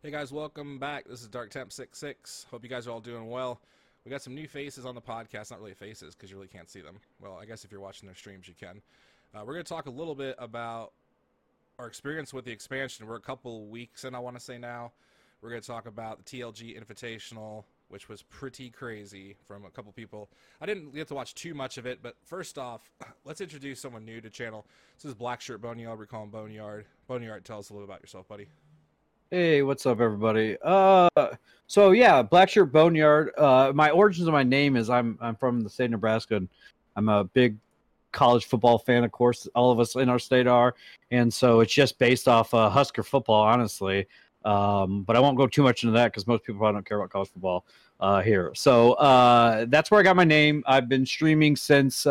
Hey guys, welcome back. This is Dark Temp 66. Hope you guys are all doing well. We got some new faces on the podcast. Not really faces because you really can't see them. Well, I guess if you're watching their streams, you can. We're going to talk a little bit about our experience with the expansion. We're a couple weeks in, I want to say now. We're going to talk about the TLG Invitational, which was pretty crazy from a couple people. I didn't get to watch too much of it, but first off, let's introduce someone new to the channel. This is Black Shirt Boneyard. We call him Boneyard. Boneyard, tell us a little about yourself, buddy. Hey, what's up, everybody? So yeah, Black Shirt Boneyard. My origins of my name is I'm from the state of Nebraska, and I'm a big college football fan. Of course, all of us in our state are, and so it's just based off Husker football, honestly. But I won't go too much into that because most people probably don't care about college football here. So that's where I got my name. I've been streaming since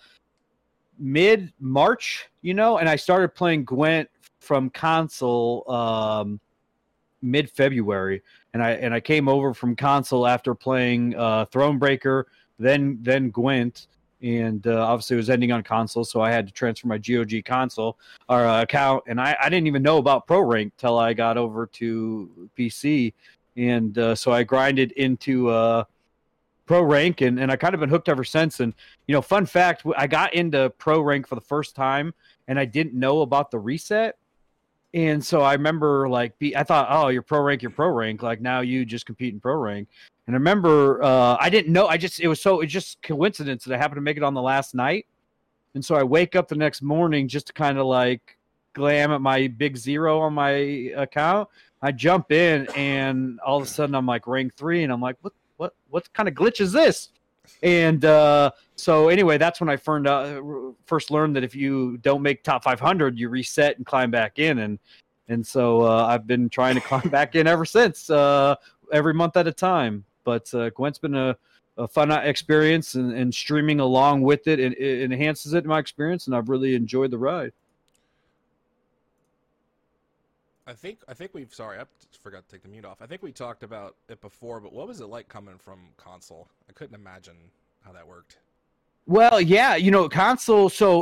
mid-March, and I started playing Gwent from console mid-February, and I came over from console after playing Thronebreaker, then Gwent, and obviously it was ending on console, so I had to transfer my GOG console or account, and I didn't even know about Pro Rank till I got over to PC, and so I grinded into Pro Rank, and I kind of been hooked ever since. And fun fact, I got into Pro Rank for the first time, and I didn't know about the reset. And so I remember, I thought, oh, you're pro rank. Like, now you just compete in pro rank. And I remember, I didn't know. It's just coincidence that I happened to make it on the last night. And so I wake up the next morning just to kind of like glam at my big 0 on my account. I jump in, and all of a sudden I'm like rank 3, and I'm like, what kind of glitch is this? And so anyway, that's when I first learned that if you don't make top 500, you reset and climb back in. And so I've been trying to climb back in ever since, every month at a time. But Gwent's been a fun experience, and streaming along with it, it enhances it in my experience, and I've really enjoyed the ride. I think we've I forgot to take the mute off. I think we talked about it before, but what was it like coming from console? I couldn't imagine how that worked. Well, yeah, console. So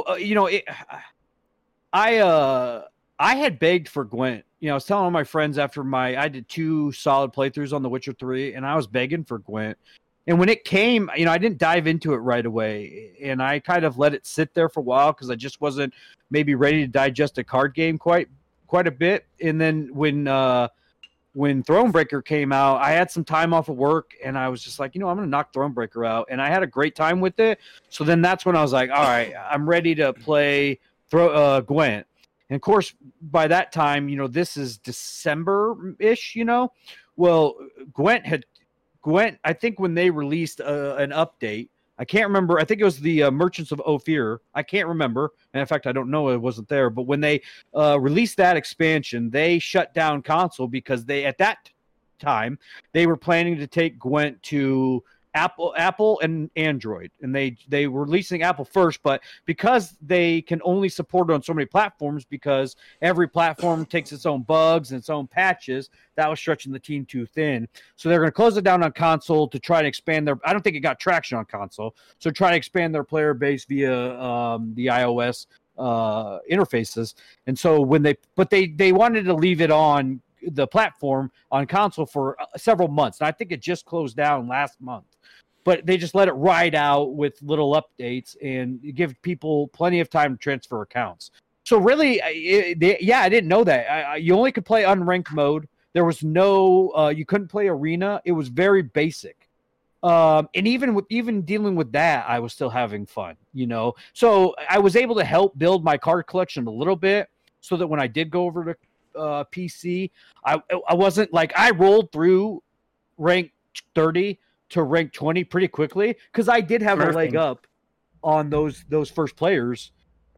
I had begged for Gwent. I was telling all my friends after I did 2 solid playthroughs on The Witcher 3, and I was begging for Gwent. And when it came, I didn't dive into it right away, and I kind of let it sit there for a while because I just wasn't maybe ready to digest a card game quite a bit. And then when Thronebreaker came out, I had some time off of work, and I was just like, I'm going to knock Thronebreaker out, and I had a great time with it. So then that's when I was like, all right, I'm ready to play Gwent. And of course, by that time, this is December-ish, Well, Gwent, I think when they released an update, I can't remember. I think it was the Merchants of Ophir. I can't remember. And in fact, I don't know. It wasn't there. But when they released that expansion, they shut down console because at that time, they were planning to take Gwent to Apple and Android. And they were releasing Apple first, but because they can only support it on so many platforms, because every platform takes its own bugs and its own patches, that was stretching the team too thin. So they're going to close it down on console to try to expand I don't think it got traction on console. So try to expand their player base via the iOS interfaces. And so they wanted to leave it on the platform on console for several months. And I think it just closed down last month. But they just let it ride out with little updates and give people plenty of time to transfer accounts. So really, I didn't know that. You only could play unranked mode. There was no, you couldn't play arena. It was very basic. And even dealing with that, I was still having fun, So I was able to help build my card collection a little bit so that when I did go over to PC, I wasn't like, I rolled through rank 30 to rank 20 pretty quickly because I did have a leg up on those first players,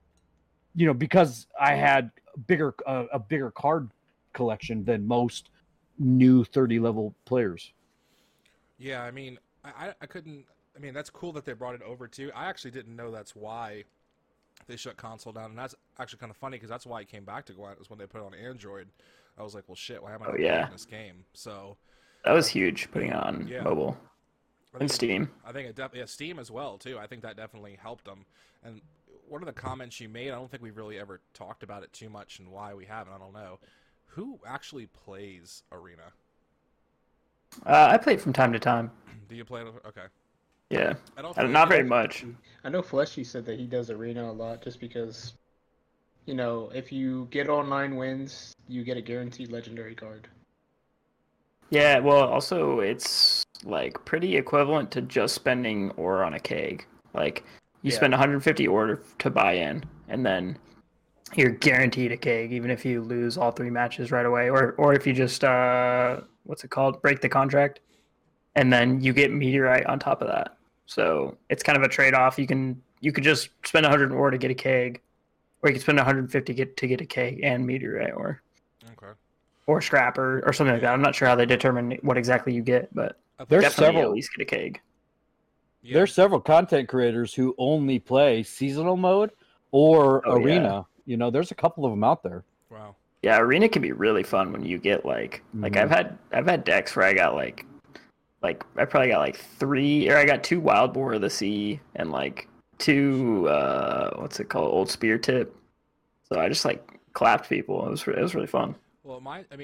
because I had a bigger card collection than most new 30 level players. Yeah, I mean, I couldn't. I mean, that's cool that they brought it over too. I actually didn't know that's why they shut console down, and that's actually kind of funny because that's why I came back to Gwent, is when they put it on Android. I was like, well, shit, why am I not playing this game? So that was huge, putting it on mobile. And Steam. I think Steam as well too. I think that definitely helped them. And one of the comments you made, I don't think we've really ever talked about it too much, and why we haven't, I don't know. who actually plays Arena? I play it from time to time. Do you play it? Okay. Yeah. Not very much. I know Fleshy said that he does Arena a lot just because, if you get all 9 wins, you get a guaranteed legendary card. Yeah, well, also, it's, like, pretty equivalent to just spending ore on a keg. Like, you spend 150 ore to buy in, and then you're guaranteed a keg, even if you lose all 3 matches right away. Or if you just, what's it called? Break the contract. And then you get Meteorite on top of that. So it's kind of a trade-off. You could just spend 100 ore to get a keg, or you can spend 150 to get a keg and Meteorite ore. Okay. Or scrap or something like that. I'm not sure how they determine what exactly you get, but there's definitely several. At least get a keg. Yeah. There's several content creators who only play seasonal mode or Arena. Yeah. There's a couple of them out there. Wow. Yeah, Arena can be really fun when you get like I've had decks where I got like I probably got like 3, or I got 2 Wild Boar of the Sea and like 2 what's it called, Old Spear Tip. So I just like clapped people. It was really fun. Well,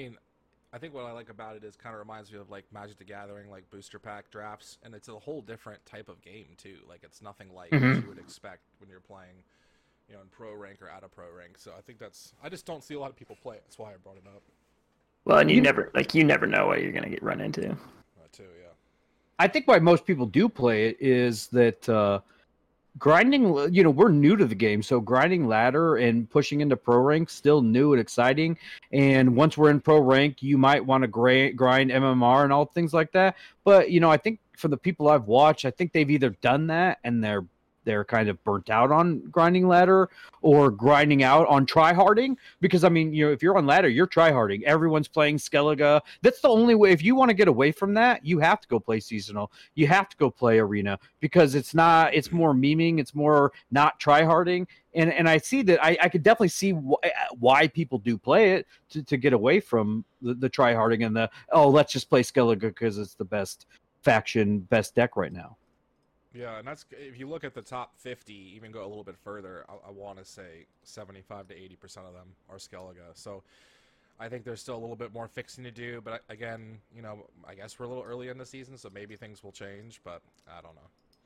I think what I like about it is kind of reminds me of like Magic the Gathering, like booster pack drafts, and it's a whole different type of game too. Like it's nothing like what you would expect when you're playing, in pro rank or out of pro rank. So I think I just don't see a lot of people play it. That's why I brought it up. Well, and you never know what you're gonna run into. That too, yeah. I think why most people do play it is that grinding, we're new to the game, so grinding ladder and pushing into pro rank still new and exciting. And once we're in pro rank, you might want to grind MMR and all things like that. But I think for the people I've watched, I think they've either done that and they're kind of burnt out on grinding ladder or grinding out on tryharding. Because if you're on ladder, you're tryharding. Everyone's playing Skellige. That's the only way. If you want to get away from that, you have to go play seasonal. You have to go play Arena because it's more memeing. It's more not tryharding. And I see that I could definitely see why people do play it to get away from the tryharding and let's just play Skellige because it's the best faction, best deck right now. Yeah, and that's if you look at the top 50, even go a little bit further, I want to say 75 to 80% of them are Skellige. So I think there's still a little bit more fixing to do, but again, I guess we're a little early in the season, so maybe things will change, but I don't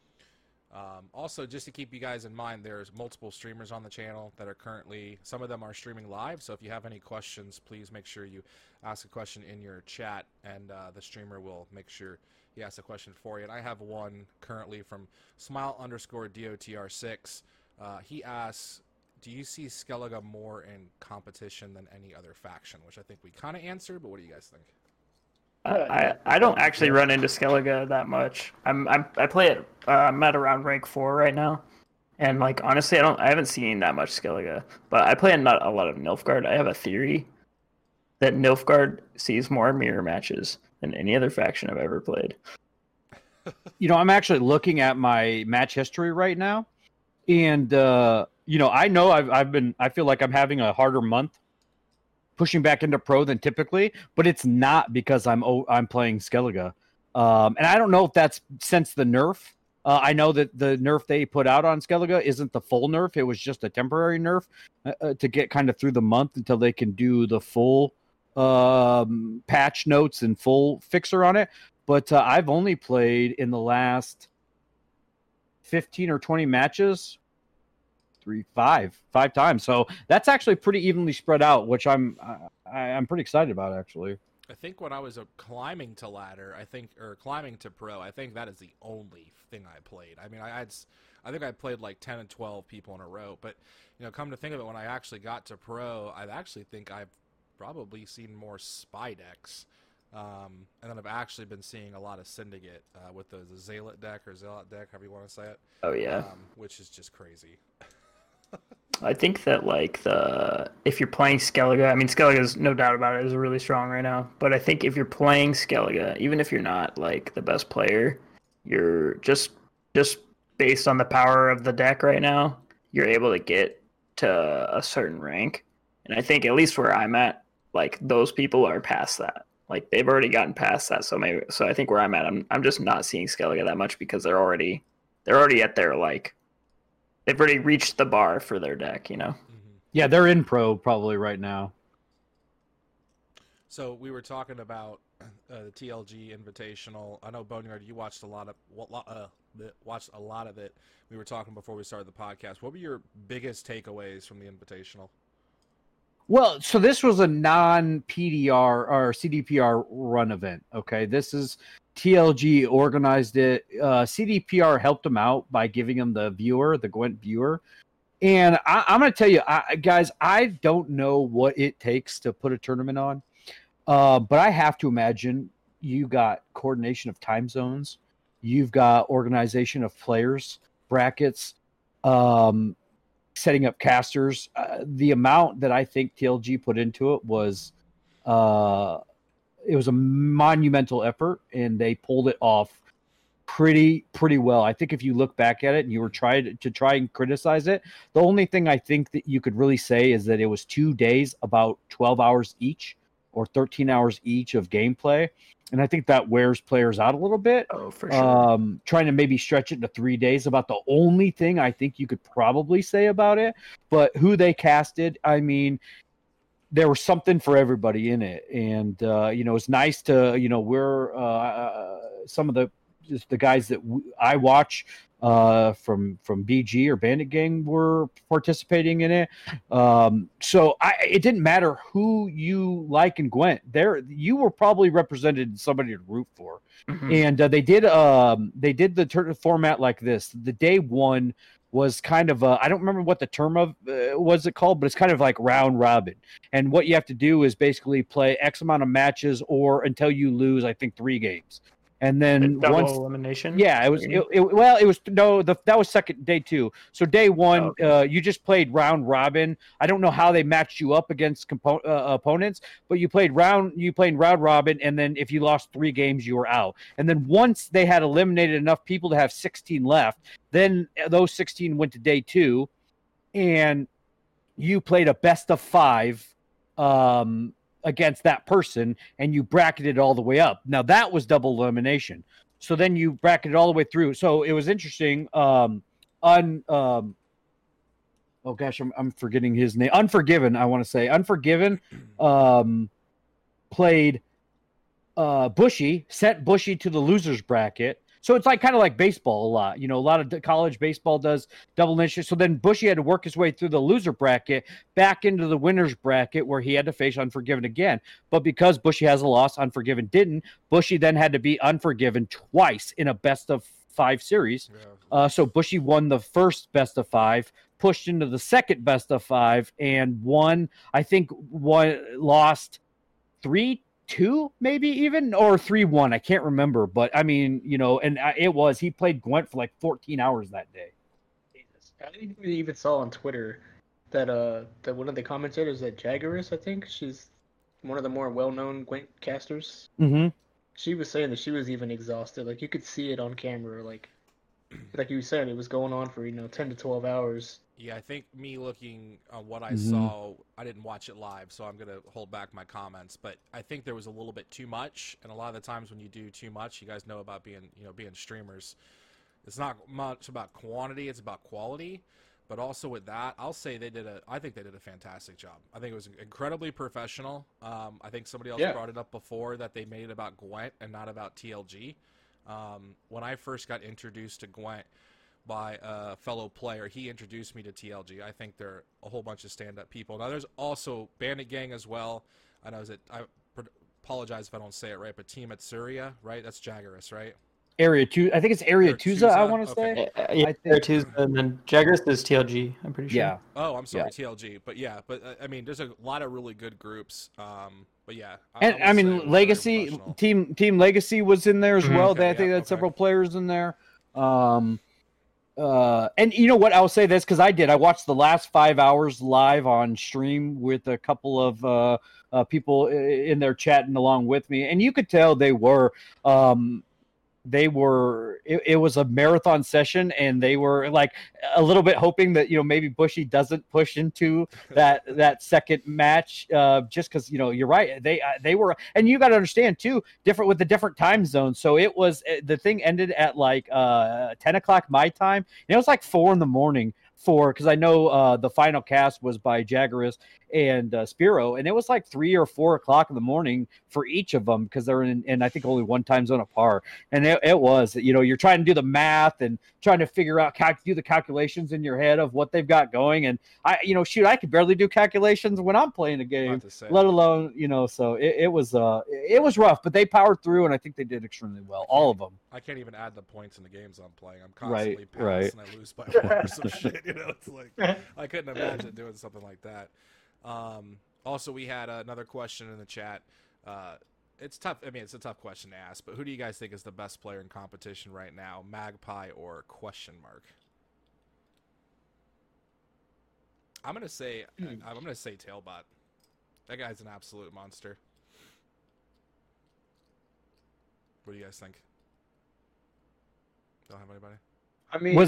know. Also, just to keep you guys in mind, there's multiple streamers on the channel that are currently, some of them are streaming live, so if you have any questions, please make sure you ask a question in your chat, and the streamer will make sure he asks a question for you. And I have one currently from Smile_DOTR6. He asks, do you see Skellige more in competition than any other faction? Which I think we kind of answered, but what do you guys think? I don't actually run into Skellige that much. I play it. I'm at around rank 4 right now, and like honestly, I haven't seen that much Skellige. But I play not a lot of Nilfgaard. I have a theory that Nilfgaard sees more mirror matches than any other faction I've ever played. I'm actually looking at my match history right now, and I know I feel like I'm having a harder month pushing back into pro than typically, but it's not because I'm playing Skellige. And I don't know if that's since the nerf. I know that the nerf they put out on Skellige isn't the full nerf. It was just a temporary nerf to get kind of through the month until they can do the full patch notes and full fixer on it. But I've only played in the last 15 or 20 matches, five times. So that's actually pretty evenly spread out, which I'm pretty excited about, actually. I think when I was climbing to ladder, or climbing to pro, I think that is the only thing I played. I mean, I think I played like 10 and 12 people in a row. But come to think of it, when I actually got to pro, I actually think I've probably seen more spy decks. And then I've actually been seeing a lot of Syndicate with the Zealot deck, however you want to say it. Oh yeah, which is just crazy. I think that if you're playing Skellige, I mean Skellige is no doubt about it is really strong right now. But I think if you're playing Skellige, even if you're not like the best player, you're just based on the power of the deck right now, you're able to get to a certain rank. And I think at least where I'm at, like those people are past that. Like they've already gotten past that. So I think where I'm at, I'm just not seeing Skellige that much because they're already at their like. They've already reached the bar for their deck, Yeah, they're in pro probably right now. So we were talking about the TLG Invitational. I know Boneyard, you watched a lot of it. We were talking before we started the podcast. What were your biggest takeaways from the Invitational? Well, so this was a non-PDR or CDPR run event. Okay, this is TLG organized it. CDPR helped them out by giving them the Gwent viewer. And I'm going to tell you, guys, I don't know what it takes to put a tournament on. But I have to imagine you got coordination of time zones. You've got organization of players, brackets, setting up casters. The amount that I think TLG put into it was a monumental effort, and they pulled it off pretty well. I think if you look back at it and you were trying to try and criticize it, the only thing I think that you could really say is that it was 2 days, about 12 hours each or 13 hours each of gameplay. And I think that wears players out a little bit. Oh, for sure. Trying to maybe stretch it to 3 days, about the only thing I think you could probably say about it. But who they casted, I mean, there was something for everybody in it. And, it's nice to, we're some of the guys that I watch from BG or Bandit Gang were participating in it. So it didn't matter who you like in Gwent. You were probably represented somebody to root for. Mm-hmm. And they did the tournament format like this. The day one was kind of I don't remember what the term of was it called, but it's kind of like round robin. And what you have to do is basically play X amount of matches or until you lose, I think, 3 games. And then double elimination. Yeah, that was second day 2. So day 1, you just played round robin. I don't know how they matched you up against opponents, but you played round robin, and then if you lost 3 games, you were out. And then once they had eliminated enough people to have 16 left, then those 16 went to day 2, and you played a best of 5. Against that person, and you bracketed all the way up. Now that was double elimination. So then you bracketed all the way through. So it was interesting. Oh gosh, I'm forgetting his name. Unforgiven, I want to say. Unforgiven played Bushy, sent Bushy to the losers bracket. So it's kind of like baseball a lot. A lot of college baseball does double elimination. So then Bushy had to work his way through the loser bracket back into the winner's bracket where he had to face Unforgiven again. But because Bushy has a loss, Unforgiven didn't. Bushy then had to be Unforgiven twice in a best of 5 series. Yeah. So Bushy won the first best of 5, pushed into the second best of 5, and lost 3-2 maybe even, or 3-1. I can't remember, but I mean, he played Gwent for like 14 hours that day. Jesus. I even saw on Twitter that one of the commentators at Jaggeris, I think she's one of the more well-known Gwent casters. Mm-hmm. She was saying that she was even exhausted. Like you could see it on camera, like you said, it was going on for 10 to 12 hours. Yeah, I think me looking on what I saw, I didn't watch it live, so I'm going to hold back my comments. But I think there was a little bit too much, and a lot of the times when you do too much, you guys know about being streamers. It's not much about quantity; it's about quality. But also with that, I'll say I think they did a fantastic job. I think it was incredibly professional. I think somebody else brought it up before that they made it about Gwent and not about TLG. When I first got introduced to Gwent by a fellow player, he introduced me to TLG. I think they're a whole bunch of stand-up people. Now, there's also Bandit Gang as well. I know I apologize if I don't say it right, but Team Atsuria, right? That's Jaggeris, right? Area 2. I think it's Area Tuza, I want to say. Yeah, Area Tuza, and then Jaggeris is TLG, I'm pretty sure. Yeah. Oh, I'm sorry, TLG. But I mean, there's a lot of really good groups. But yeah. And I mean, Legacy, Team Legacy was in there as well. I think they had several players in there. And you know what? I'll say this because I watched the last 5 hours live on stream with a couple of people in there chatting along with me, and you could tell they were. It was a marathon session, and they were like a little bit hoping that maybe Bushy doesn't push into that second match, just because you're right, they were, and you got to understand too, different with the different time zones. So it was the thing ended at like 10 o'clock my time, and it was like 4 a.m. for, because I know the final cast was by Jagaris and Spiro, and it was like 3 or 4 o'clock in the morning for each of them because they're in I think only one time zone apart. And it was, you're trying to do the math and trying to figure out, do the calculations in your head of what they've got going. And I could barely do calculations when I'm playing a game, let alone, so it was rough, but they powered through, and I think they did extremely well, all of them. I can't even add the points in the games I'm playing. I'm constantly right. and I lose by 1 or some shit. It's like I couldn't imagine doing something like that. Also, we had another question in the chat. It's tough. I mean, it's a tough question to ask, but who do you guys think is the best player in competition right now, Magpie or question mark? I'm gonna say Tailbot. That guy's an absolute monster. What do you guys think? Don't have anybody? I mean,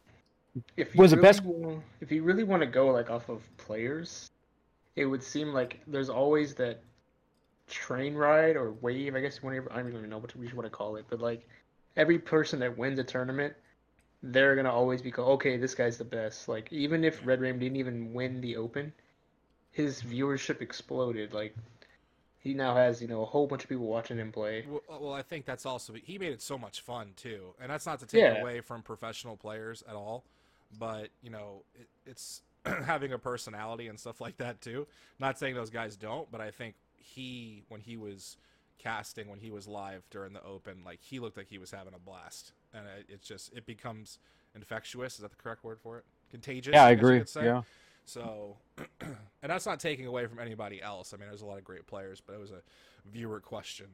if you really want to go like off of players, it would seem like there's always that train ride or wave, I guess, whenever, I don't even know what you want to call it, but like every person that wins a tournament, they're gonna always be okay, this guy's the best. Like even if Red Ram didn't even win the Open, his viewership exploded. Like he now has a whole bunch of people watching him play. Well, I think that's also, he made it so much fun too, and that's not to take away from professional players at all, but it's having a personality and stuff like that too. Not saying those guys don't, but I think when he was casting, when he was live during the Open, like he looked like he was having a blast, and it becomes infectious. Is that the correct word for it? Contagious. Yeah, I agree. Yeah. So, and that's not taking away from anybody else. I mean, there's a lot of great players, but it was a viewer question.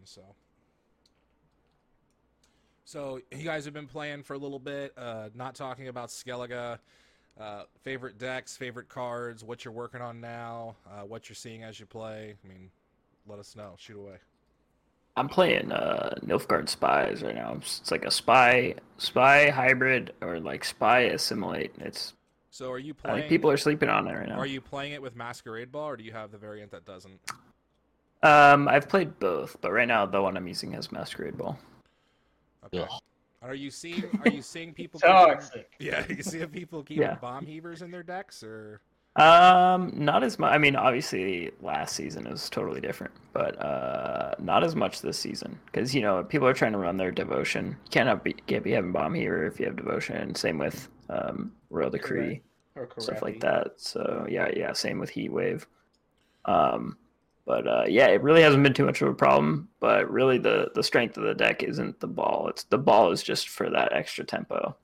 So you guys have been playing for a little bit, not talking about Skellige. Favorite decks, favorite cards, what you're working on now, what you're seeing as you play. I mean, let us know. Shoot away. I'm playing Nilfgaard Spies right now. It's like a spy hybrid, or like spy assimilate. So are you playing? People are sleeping on it right now. Are you playing it with Masquerade Ball, or do you have the variant that doesn't? I've played both, but right now the one I'm using has Masquerade Ball. Okay. Ugh. Are you seeing people? You see people keeping bomb heavers in their decks, or? Not as much. I mean, obviously last season is totally different, but not as much this season because people are trying to run their devotion. You can't be having bomb heaver if you have devotion. Same with Royal Decree or stuff like that. So yeah, same with Heat Wave. But it really hasn't been too much of a problem. But really, the strength of the deck isn't the ball. The ball is just for that extra tempo.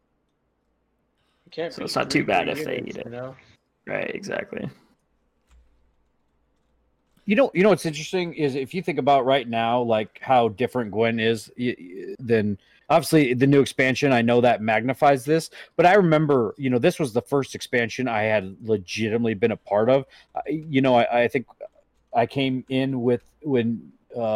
So it's not too bad if they need it. Right, exactly. What's interesting is if you think about right now, like how different Gwen is, then obviously the new expansion, I know that magnifies this, but I remember, this was the first expansion I had legitimately been a part of. I think I came in when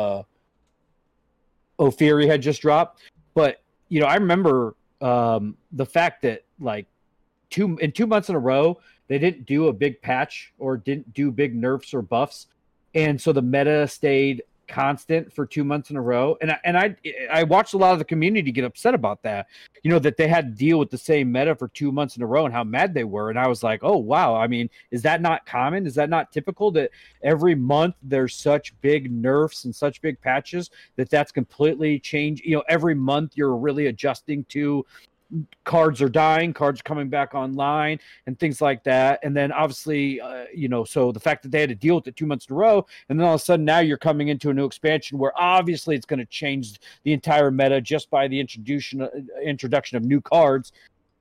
Ophiri had just dropped, but I remember the fact that like 2 months in a row they didn't do a big patch or didn't do big nerfs or buffs, and so the meta stayed constant for 2 months in a row. And I watched a lot of the community get upset about that. That they had to deal with the same meta for 2 months in a row and how mad they were. And I was like, oh wow. I mean, is that not common? Is that not typical that every month there's such big nerfs and such big patches that's completely changed? Every month you're really adjusting to cards are dying, cards coming back online, and things like that. And then obviously, so the fact that they had to deal with it 2 months in a row, and then all of a sudden now you're coming into a new expansion where obviously it's going to change the entire meta just by the introduction of new cards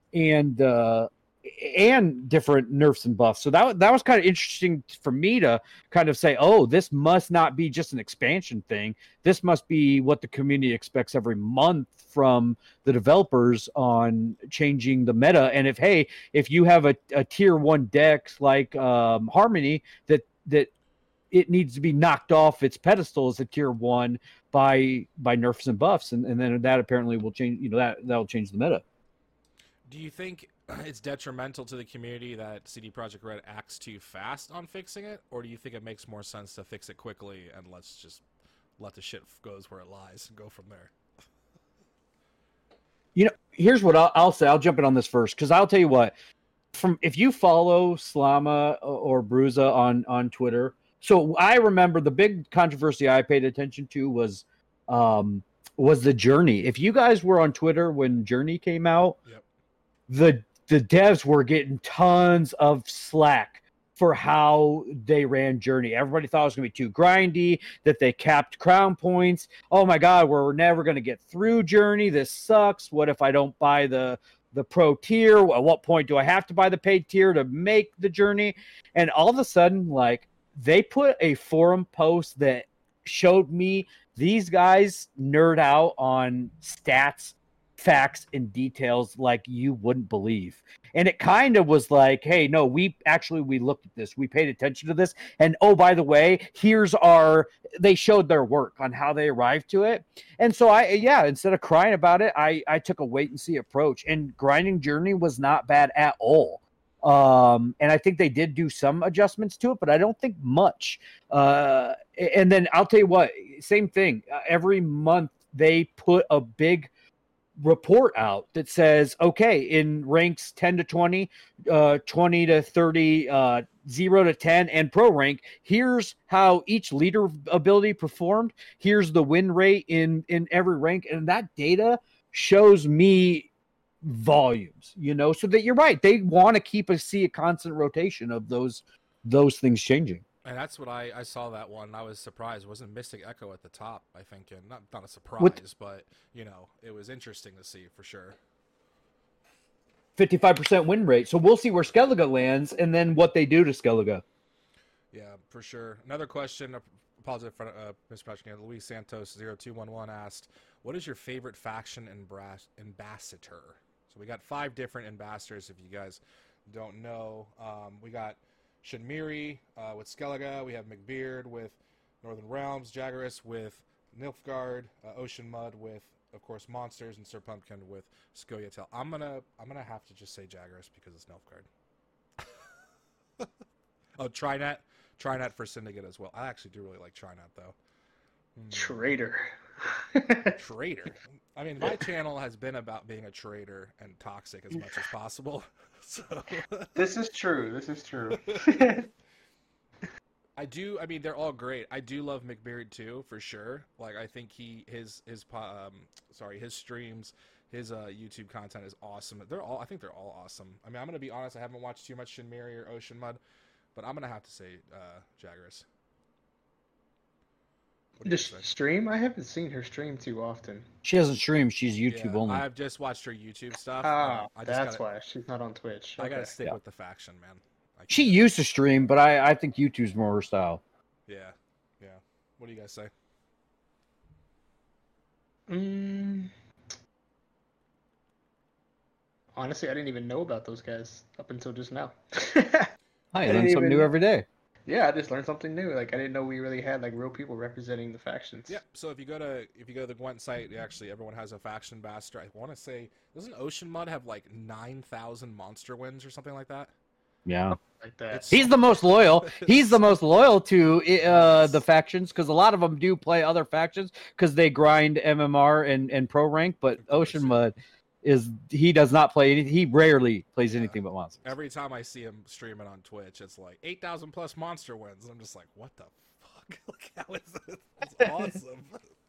and different nerfs and buffs. So that was kind of interesting for me to kind of say, oh, this must not be just an expansion thing. This must be what the community expects every month from the developers on changing the meta. And if you have a tier 1 deck like Harmony that it needs to be knocked off its pedestal as a tier 1 by nerfs and buffs, and then that apparently will change. That'll change the meta. Do you think it's detrimental to the community that CD Projekt Red acts too fast on fixing it, or do you think it makes more sense to fix it quickly and let's just let the shit goes where it lies and go from there? Here's what I'll say. I'll jump in on this first because I'll tell you what. if you follow Slama or Bruza on Twitter, so I remember the big controversy I paid attention to was the Journey. If you guys were on Twitter when Journey came out, the devs were getting tons of slack for how they ran Journey. Everybody thought it was going to be too grindy, that they capped crown points. Oh my God, we're never going to get through Journey. This sucks. What if I don't buy the pro tier? At what point do I have to buy the paid tier to make the Journey? And all of a sudden, like, they put a forum post that showed me these guys nerd out on stats, facts, and details like you wouldn't believe. And it kind of was like, hey, no, we looked at this, we paid attention to this, and oh, by the way, they showed their work on how they arrived to it. And so instead of crying about it, I took a wait and see approach, and grinding Journey was not bad at all. And I think they did do some adjustments to it, but I don't think much. And then I'll tell you what, same thing. Every month they put a big report out that says, okay, in ranks 10 to 20, 20 to 30, 0 to 10, and pro rank, here's how each leader ability performed. Here's the win rate in every rank. And that data shows me volumes, so that you're right. They want to see a constant rotation of those things changing. And that's what I saw that one. I was surprised. Wasn't Mystic Echo at the top, I think, and not a surprise, but it was interesting to see for sure. 55% win rate. So we'll see where Skellige lands and then what they do to Skellige. Yeah, for sure. Another question, apologize for mispronouncing it. Luis Santos 0211 asked, what is your favorite faction ambassador? So we got 5 different ambassadors, if you guys don't know. We got Shinmiri with Skellige. We have McBeard with Northern Realms. Jaggeris with Nilfgaard. Ocean Mud with, of course, Monsters. And Sir Pumpkin with Scoia'tael. I'm gonna have to just say Jaggeris because it's Nilfgaard. Oh, Trinet. Trinet for Syndicate as well. I actually do really like Trinet, though. Traitor. Traitor. I mean, my channel has been about being a traitor and toxic as much as possible. So This is true. I mean, they're all great. I do love McBeard too, for sure. Like, I think his streams, his YouTube content is awesome. I think they're all awesome. I mean, I'm gonna be honest, I haven't watched too much Shinmiri or Ocean Mud, but I'm gonna have to say Jaggeris. Just stream? I haven't seen her stream too often. She doesn't stream. She's YouTube only. I've just watched her YouTube stuff. That's why she's not on Twitch. I gotta stick with the faction, man. She used to stream, but I think YouTube's more her style. Yeah. What do you guys say? Honestly, I didn't even know about those guys up until just now. I learn something new every day. Yeah, I just learned something new. Like, I didn't know we really had like real people representing the factions. Yeah. So if you go to the Gwent site, actually everyone has a faction ambassador. I want to say, doesn't Ocean Mud have like 9,000 monster wins or something like that? Yeah. Like that. He's the most loyal. He's the most loyal to the factions because a lot of them do play other factions because they grind MMR and pro rank. But Ocean Mud he does not play anything. He rarely plays anything but monsters. Every time I see him streaming on Twitch, it's like 8,000 plus monster wins. And I'm just like, what the fuck? Like, how is this? That's awesome.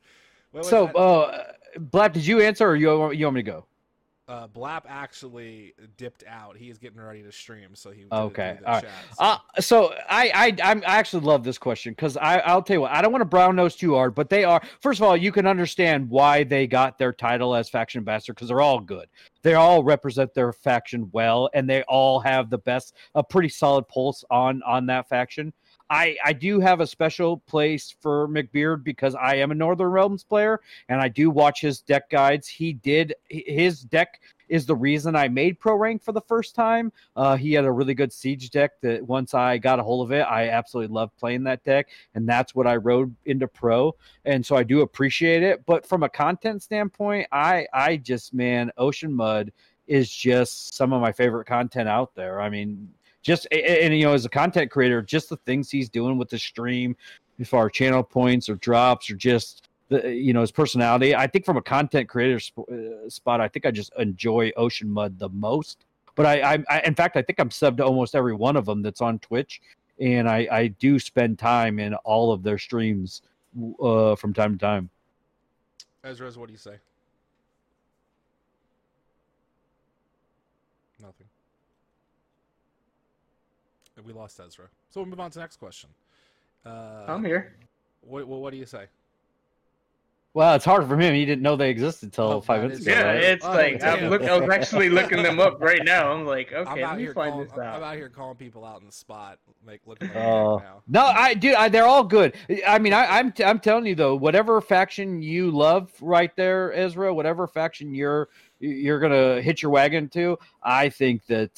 Blap, did you answer or you want me to go? Blap actually dipped out. He is getting ready to stream, so he okay. All right. Chat, so I actually love this question because I'll tell you what, I don't want to brown nose too hard, but they are. First of all, you can understand why they got their title as faction ambassador because they're all good. They all represent their faction well, and they all have a pretty solid pulse on that faction. I do have a special place for McBeard because I am a Northern Realms player and I do watch his deck guides. His deck is the reason I made pro rank for the first time. He had a really good siege deck that once I got a hold of it, I absolutely loved playing that deck. And that's what I rode into pro. And so I do appreciate it. But from a content standpoint, Ocean Mud is just some of my favorite content out there. I mean, as a content creator, just the things he's doing with the stream, as far as channel points or drops or just his personality. I think from a content creator spot, I think I just enjoy Ocean Mud the most. But I in fact, I think I'm subbed to almost every one of them that's on Twitch, and I do spend time in all of their streams from time to time. Ezra, what do you say? Nothing. We lost Ezra. So we'll move on to the next question. I'm here. What do you say? Well, it's hard for him. He didn't know they existed until 5 minutes ago. Yeah, Right? it's like I was actually looking them up right now. I'm like, I'm okay, out let me here find calling, this out. I'm out here calling people out in the spot, like looking like now. No, they're all good. I mean, I'm telling you though, whatever faction you love, right there, Ezra, whatever faction you're gonna hit your wagon to, I think that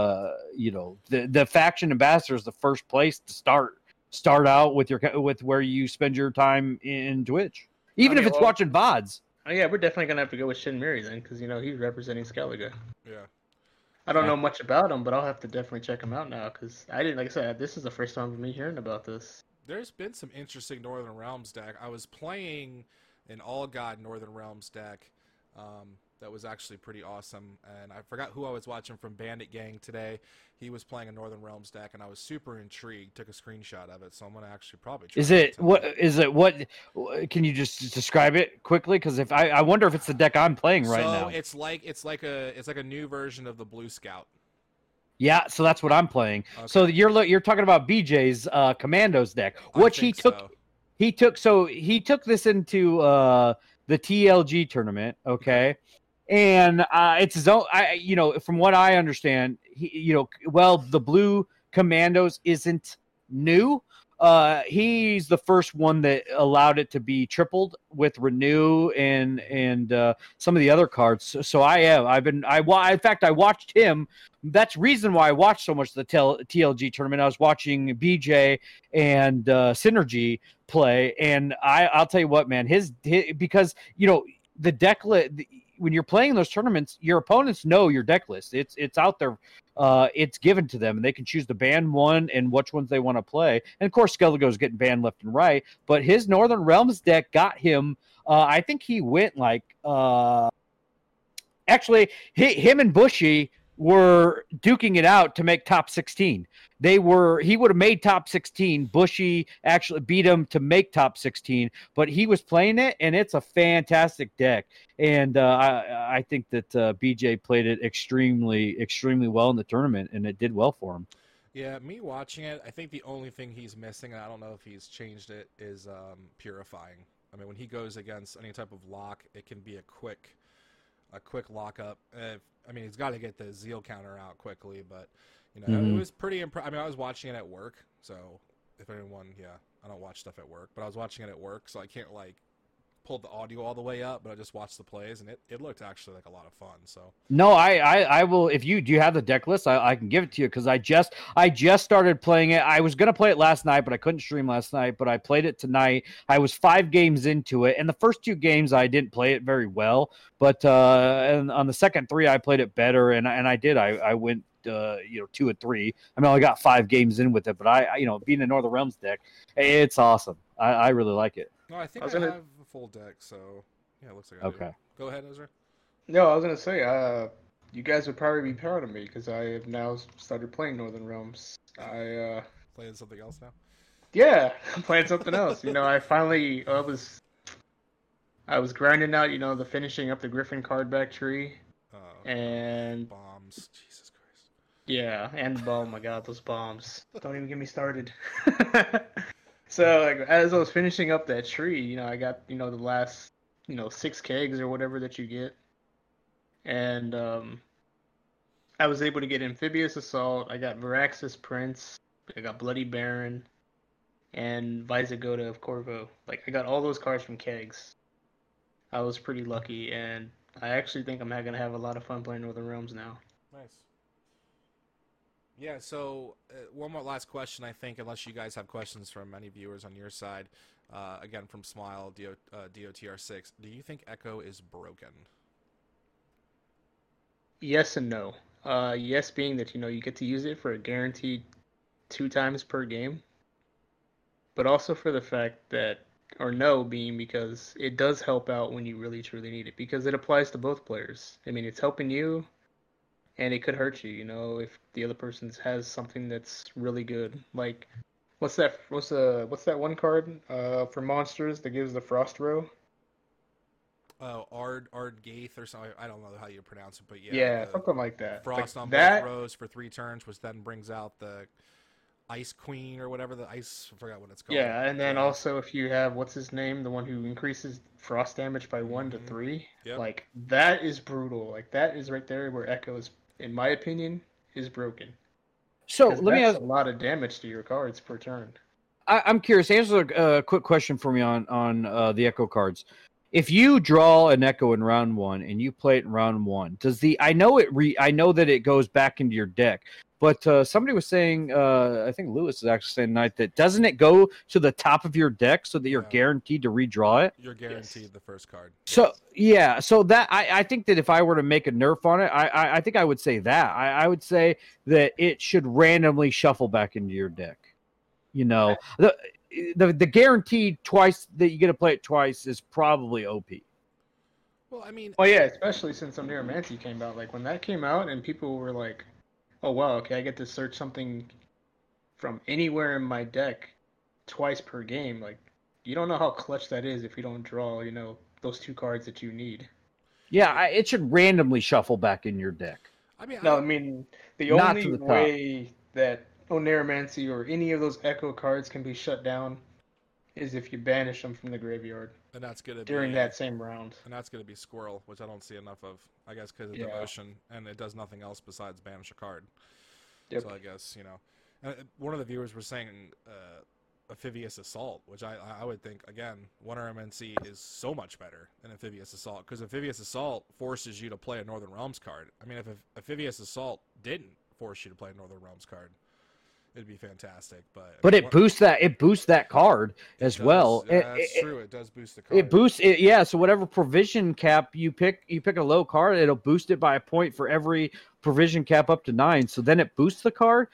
the faction ambassador is the first place to start out with where you spend your time in Twitch, even if it's watching VODs. Oh yeah, we're definitely gonna have to go with Shin Miri then, because he's representing Skellige. Yeah. I don't know much about him, but I'll have to definitely check him out now, because I didn't, like I said, this is the first time for me hearing about this. There's been some interesting Northern Realms deck. I was playing an All God Northern Realms deck that was actually pretty awesome, and I forgot who I was watching from Bandit Gang today. He was playing a Northern Realms deck, and I was super intrigued. Took a screenshot of it, so I'm gonna actually probably try what? Can you just describe it quickly? Because if I wonder if it's the deck I'm playing right now. It's like a new version of the Blue Scout. Yeah, so that's what I'm playing. Okay. So you're talking about BJ's Commandos deck, which he took. So. He took this into the TLG tournament. Okay. And it's his own. From what I understand, the Blue Commandos isn't new. He's the first one that allowed it to be tripled with Renew and some of the other cards. So in fact, I watched him. That's the reason why I watched so much of the TLG tournament. I was watching BJ and Synergy play, and I'll tell you what, man, his because the deck when you're playing those tournaments, your opponents know your deck list. It's out there. It's given to them, and they can choose to ban one and which ones they want to play. And of course, Skellige's getting banned left and right. But his Northern Realms deck got him. I think he went actually, him and Bushy were duking it out to make top 16. He would have made top 16. Bushy actually beat him to make top 16, but he was playing it, and it's a fantastic deck. And I think that BJ played it extremely, extremely well in the tournament, and it did well for him. Yeah, me watching it, I think the only thing he's missing, and I don't know if he's changed it, is purifying. I mean, when he goes against any type of lock, it can be a quick lockup. He's got to get the zeal counter out quickly, but it was pretty impressive. I mean, I was watching it at work, so if anyone, I don't watch stuff at work, but I was watching it at work, so I can't pull the audio all the way up, but I just watched the plays, and it looked actually like a lot of fun. So no, I will. If do you have the deck list? I can give it to you because I just started playing it. I was gonna play it last night, but I couldn't stream last night. But I played it tonight. I was 5 games into it, and the first 2 games I didn't play it very well. But and on the second 3, I played it better, and I did. I went 2 and 3. I mean, I only got 5 games in with it, but I being a Northern Realms deck, it's awesome. I really like it. No, I think I have a full deck, so yeah, it looks like I do. Go ahead, Ezra. No, I was gonna say, you guys would probably be proud of me because I have now started playing Northern Realms. Playing something else now. Yeah, I'm playing something else. I was grinding out, the finishing up the Griffin card back tree, and bombs. Jesus Christ. Yeah, and oh my God, those bombs! Don't even get me started. So as I was finishing up that tree, I got the last 6 kegs or whatever that you get, and I was able to get Amphibious Assault. I got Viraxis Prince. I got Bloody Baron, and Visigoda of Corvo. I got all those cards from kegs. I was pretty lucky, and I actually think I'm gonna have a lot of fun playing Northern Realms now. Nice. Yeah, so one more last question, I think, unless you guys have questions from any viewers on your side. Again, from Smile, DOTR6. Do you think Echo is broken? Yes and no. Yes being that, you get to use it for a guaranteed 2 times per game. But also for the fact that, or no being because it does help out when you really truly need it. Because it applies to both players. I mean, it's helping you. and it could hurt you. You know, if the other person has something that's really good. Like, what's that? What's that one card for monsters that gives the frost row? Ard Gaith or something. I don't know how you pronounce it, but yeah. Yeah, something like that. Frost like on that, both rows for 3 turns, which then brings out the Ice Queen or whatever I forgot what it's called. Yeah, and then also if you have what's his name, the one who increases frost damage by 1 to 3, Yep. like that is brutal. Like that is right there where Echo's, in my opinion, is broken. So 'Cause let me that's ask. a lot of damage to your cards per turn. I'm curious. Answer a quick question for me on the Echo cards. If you draw an Echo in round 1 and you play it in round 1, does the I know that it goes back into your deck, but somebody was saying, I think Lewis is actually saying tonight, that doesn't it go to the top of your deck so that you're Yeah. guaranteed to redraw it? You're guaranteed the first card. So yeah, so that I think that if I were to make a nerf on it, I think I would say that I would say that it should randomly shuffle back into your deck. You know, the guaranteed twice that you get to play it twice is probably OP. Well, I mean, Oh yeah, especially since Oneiromancy came out. Like when that came out and people were like, "Oh wow, okay, I get to search something from anywhere in my deck twice per game." Like you don't know how clutch that is if you don't draw, you know, those 2 cards that you need. Yeah, it should randomly shuffle back in your deck. I mean, No, I mean the Not only to the top. way that Oneiromancy or any of those Echo cards can be shut down is if you banish them from the graveyard and that's gonna during be that same round. and that's gonna be Squirrel, which I don't see enough of. I guess because of Yeah. devotion, and it does nothing else besides banish a card. Yep. So I guess one of the viewers was saying Amphibious Assault, which I would think again, Wonder MNC is so much better than Amphibious Assault because Amphibious Assault forces you to play a Northern Realms card. I mean, if Amphibious Assault didn't force you to play a Northern Realms card, it'd be fantastic. But it boosts that card as well. Yeah, that's true. It does boost the card. It boosts it, yeah. So whatever provision cap you pick a low card, it'll boost it by a point for every provision cap up to 9. So then it boosts the card.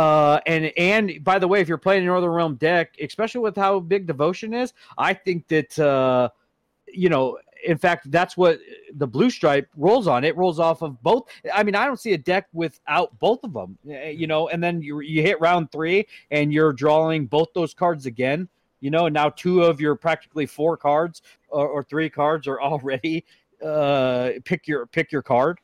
And by the way, if you're playing a Northern Realm deck, especially with how big Devotion is, I think that in fact, that's what the Blue Stripe rolls on. It rolls off of both. I mean, I don't see a deck without both of them, and then you hit round 3 and you're drawing both those cards again, and now 2 of your practically 4 cards or 3 cards are already pick your card.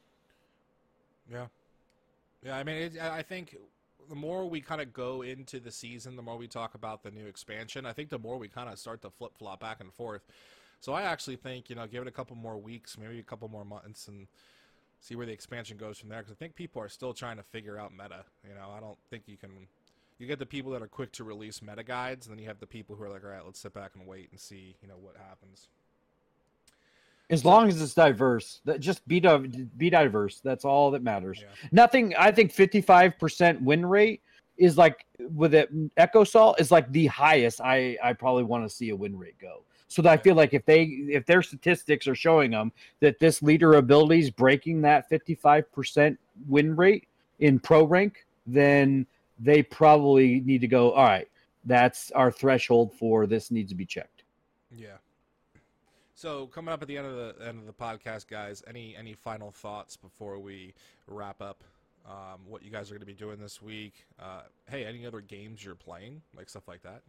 Yeah. I mean, I think the more we kind of go into the season, the more we talk about the new expansion. I think the more we kind of start to flip flop back and forth. So I actually think, give it a couple more weeks, maybe a couple more months, and see where the expansion goes from there. Because I think people are still trying to figure out meta. I don't think you get the people that are quick to release meta guides, and then you have the people who are like, all right, let's sit back and wait and see, what happens. As long as it's diverse, just be diverse. That's all that matters. Yeah. Nothing. I think 55% win rate is like with it. Echo Salt is like the highest I probably want to see a win rate go. So that I feel like if their statistics are showing them that this leader ability is breaking that 55% win rate in pro rank, then they probably need to go, all right, that's our threshold for this needs to be checked. Yeah. So coming up at the end of the podcast, guys, any final thoughts before we wrap up? What you guys are going to be doing this week? Hey, any other games you're playing, like stuff like that?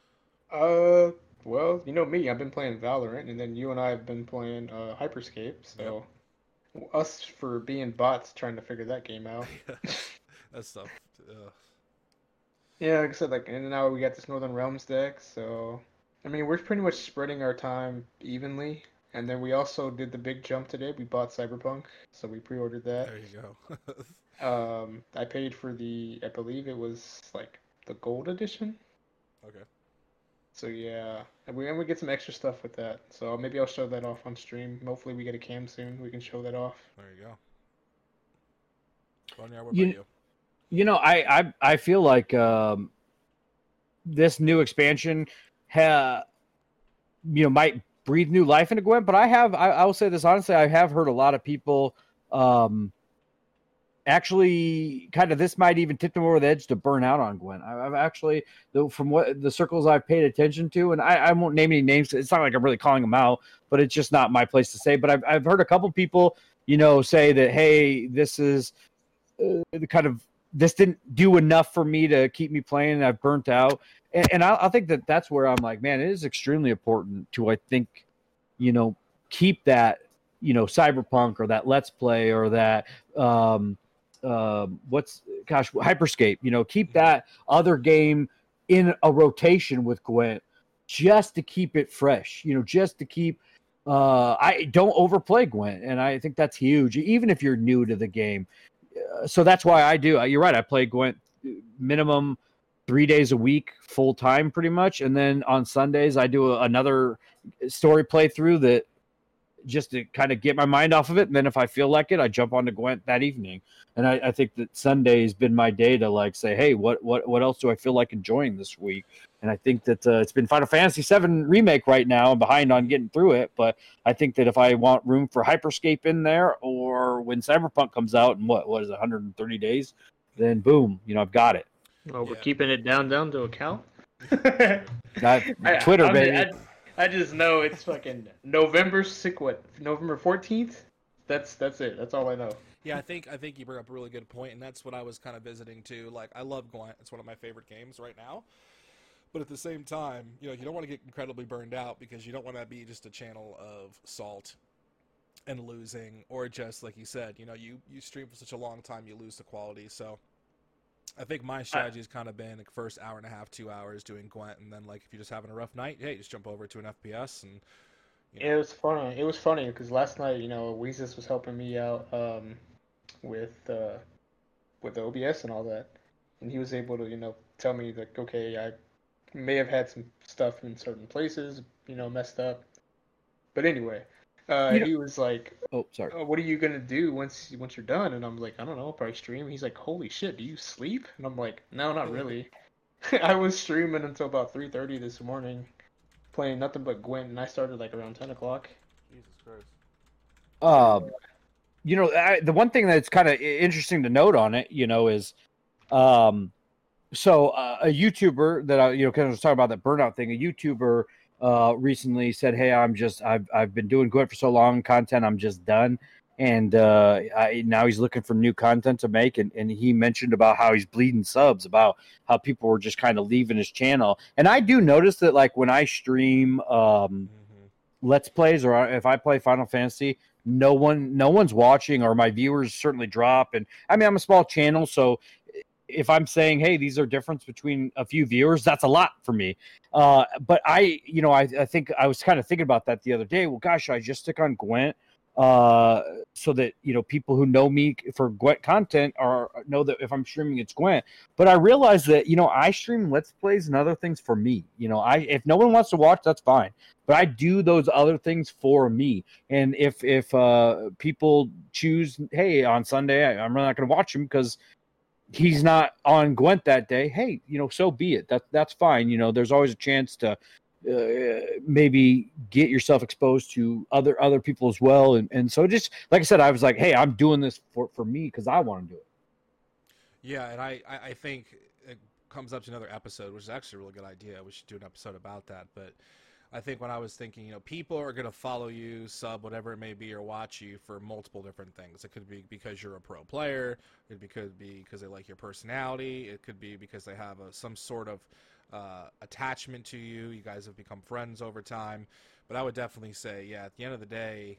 Well, you know me, I've been playing Valorant, and then you and I have been playing Hyperscape, so us for being bots trying to figure that game out. That stuff. Yeah, like I said, and now we got this Northern Realms deck, so I mean, we're pretty much spreading our time evenly, and then we also did the big jump today. We bought Cyberpunk, so we pre-ordered that. There you go. I paid for I believe it was like the gold edition. Okay. So yeah, and we get some extra stuff with that. So maybe I'll show that off on stream. Hopefully we get a cam soon. We can show that off. There you go. Bonnier, what about you? I feel like this new expansion might breathe new life into Gwent, but I will say this honestly, I have heard a lot of people actually kind of this might even tip them over the edge to burn out on Gwent. I've actually, from what the circles I've paid attention to, and I won't name any names. It's not like I'm really calling them out, but it's just not my place to say. But I've heard a couple people, say that, hey, this is kind of this didn't do enough for me to keep me playing, and I've burnt out. And I think that's where I'm like, man, it is extremely important to, I think, keep that, Cyberpunk or that Let's Play or that Hyperscape, keep that other game in a rotation with Gwent just to keep it fresh, just to keep I don't overplay Gwent, and I think that's huge, even if you're new to the game. So that's why I do. You're right. I play Gwent minimum 3 days a week, full time, pretty much, and then on Sundays I do another story playthrough that just to kind of get my mind off of it. And then if I feel like it, I jump onto Gwent that evening. And I think that Sunday has been my day to like say, hey, what else do I feel like enjoying this week? And I think that it's been Final Fantasy VII Remake right now. I'm behind on getting through it. But I think that if I want room for Hyperscape in there, or when Cyberpunk comes out in what is it, 130 days, then boom, I've got it. Oh, we're keeping it down to a count? Twitter, baby. I just know it's fucking November 14th? That's it. That's all I know. Yeah, I think you bring up a really good point, and that's what I was kind of visiting too. Like, I love Gwent; it's one of my favorite games right now. But at the same time, you don't want to get incredibly burned out, because you don't want to be just a channel of salt and losing, or just like you said, you stream for such a long time, you lose the quality. So I think my strategy has kind of been the first hour and a half, 2 hours doing Gwent, and then like if you're just having a rough night, hey, just jump over to an FPS and. It was funny. It was funny because last night, Weezus was helping me out with OBS and all that, and he was able to tell me like, okay, I may have had some stuff in certain places, messed up, but anyway, he was like, oh, sorry, what are you gonna do once you're done? And I'm like, I don't know, I'll probably stream. He's like, holy shit, do you sleep? And I'm like, no, not really. I was streaming until about 3:30 this morning, playing nothing but Gwent, and I started like around 10 o'clock. Jesus Christ. The one thing that's kind of interesting to note on it, is, so a YouTuber that I, kind of was talking about that burnout thing. A YouTuber recently said, "Hey, I've been doing Gwent for so long, content, I'm just done." And now he's looking for new content to make, and he mentioned about how he's bleeding subs, about how people were just kind of leaving his channel. And I do notice that, like, when I stream Let's Plays, or if I play Final Fantasy, no one's watching, or my viewers certainly drop. And I mean, I'm a small channel, so if I'm saying, hey, these are difference between a few viewers, that's a lot for me. But I think I was kind of thinking about that the other day. Well, gosh, should I just stick on Gwent? So that people who know me for Gwent content know that if I'm streaming, it's Gwent. But I realized that I stream Let's Plays and other things for me. If no one wants to watch, that's fine. But I do those other things for me. And if people choose, hey, on Sunday I'm really not going to watch him because he's not on Gwent that day, hey, so be it. That's fine. There's always a chance to maybe get yourself exposed to other people as well, and so just like I said, I was like, hey, I'm doing this for me because I want to do it. Yeah, and I think it comes up to another episode, which is actually a really good idea. We should do an episode about that. But I think when I was thinking, people are going to follow you, sub, whatever it may be, or watch you for multiple different things. It could be because you're a pro player. It could be because they like your personality. It could be because they have some sort of attachment to you. You guys have become friends over time. But I would definitely say, yeah, at the end of the day,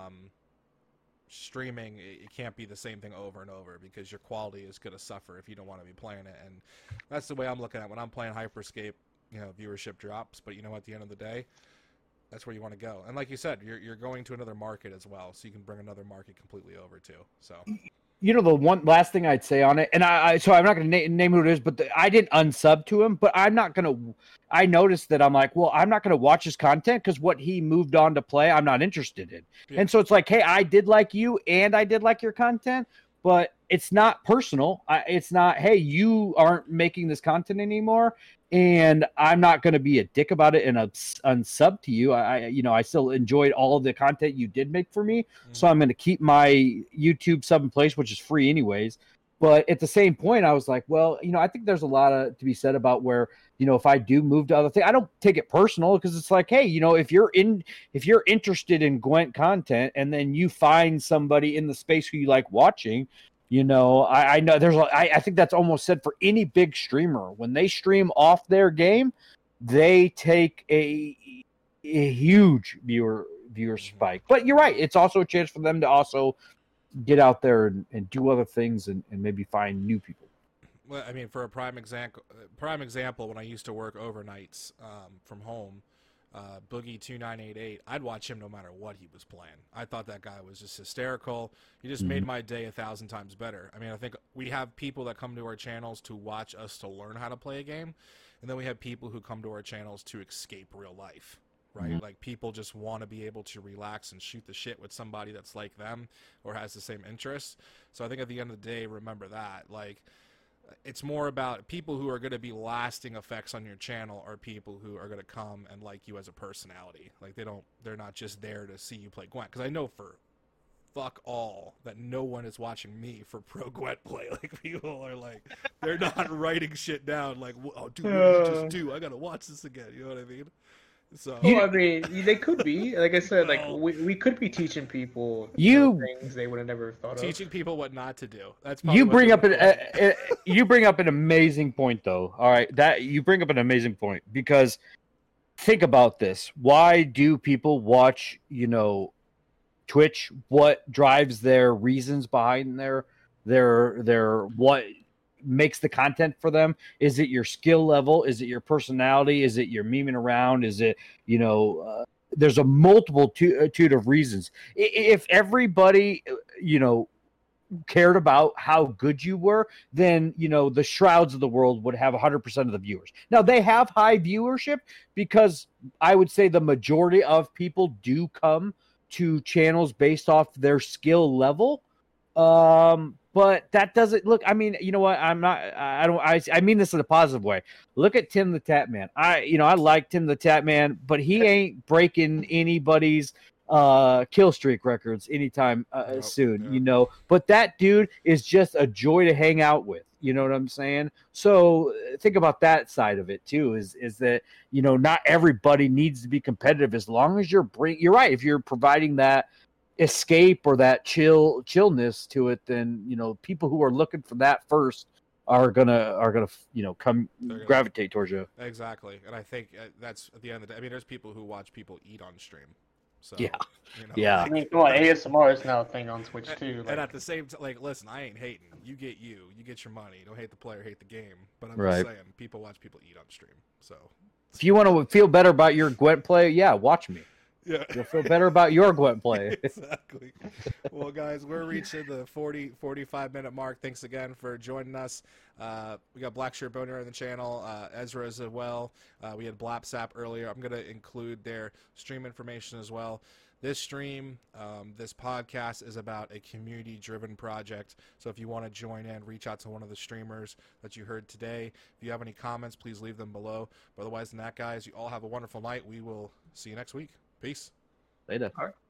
streaming, it can't be the same thing over and over, because your quality is going to suffer if you don't want to be playing it. And that's the way I'm looking at it. When I'm playing Hyperscape, viewership drops, but at the end of the day, that's where you want to go. And like you said, you're going to another market as well, so you can bring another market completely over too. So the one last thing I'd say on it, and so I'm not going to name who it is, but I didn't unsub to him, but I'm not going to. I noticed that I'm like, well, I'm not going to watch his content because what he moved on to play, I'm not interested in. Yeah. And so it's like, hey, I did like you, and I did like your content, but it's not personal. It's not, hey, you aren't making this content anymore, and I'm not going to be a dick about it and unsub to you. I still enjoyed all of the content you did make for me. Mm-hmm. So I'm going to keep my YouTube sub in place, which is free anyways. But at the same point, I was like, well, I think there's a lot to be said about where, if I do move to other things, I don't take it personal, because it's like, hey, if you're interested in Gwent content and then you find somebody in the space who you like watching, You know, I know I think that's almost said for any big streamer. When they stream off their game, they take a huge viewer spike. But you're right. It's also a chance for them to also get out there and do other things and maybe find new people. Well, I mean, for a prime example, when I used to work overnights from home, Boogie 2988, I'd watch him no matter what he was playing. I thought that guy was just hysterical. He just made my day 1,000 times better. I mean, I think we have people that come to our channels to watch us to learn how to play a game, and then we have people who come to our channels to escape real life, right? Like, people just want to be able to relax and shoot the shit with somebody that's like them or has the same interests. So I think at the end of the day, remember that. Like, it's more about people who are going to be lasting effects on your channel are people who are going to come and like you as a personality. Like, they're not just there to see you play Gwent. Because I know for fuck all that no one is watching me for pro Gwent play. Like, people are like, they're not writing shit down. Like, oh, dude, what did you just do? I got to watch this again. You know what I mean? So, well, I mean, they could be. Like I said, like we could be teaching people things they would have never thought of. Teaching people what not to do. That's you bring up you bring up an amazing point, though. All right, that you bring up an amazing point because think about this: why do people watch? You know, Twitch. What drives their reasons behind their what makes the content for them? Is it your skill level? Is it your personality? Is it your memeing around? Is it, you know, there's a multitude of reasons. If everybody, you know, cared about how good you were, then, you know, the Shrouds of the world would have 100% of the viewers. Now, they have high viewership because I would say the majority of people do come to channels based off their skill level. But that doesn't look. I mean, you know what? I mean this in a positive way. Look at Tim the Tap Man. I like Tim the Tap Man, but he ain't breaking anybody's kill streak records anytime soon. Yeah. You know, but that dude is just a joy to hang out with. You know what I'm saying? So think about that side of it too. Is that, you know, not everybody needs to be competitive as long as you're right. If you're providing that escape or that chillness to it, then, you know, people who are looking for that first are gonna you know gravitate towards you. Exactly. And I think that's at the end of the day. I mean, there's people who watch people eat on stream. So, yeah, you know, yeah. I mean, come on, ASMR is now a thing on Twitch too. Like, and at the same time, like, listen, I ain't hating. You get your money. Don't hate the player, hate the game. But I'm just saying, people watch people eat on stream. So if you want to feel better about your Gwent play, yeah, watch me. Yeah. You'll feel better about your Gwent play. Exactly. Well, guys, we're reaching the 45-minute mark. Thanks again for joining us. We got Blackshirt Boner on the channel, Ezra as well. We had Blapsap earlier. I'm going to include their stream information as well. This stream, this podcast is about a community-driven project. So if you want to join in, reach out to one of the streamers that you heard today. If you have any comments, please leave them below. But otherwise than that, guys, you all have a wonderful night. We will see you next week. Peace. Later. All right.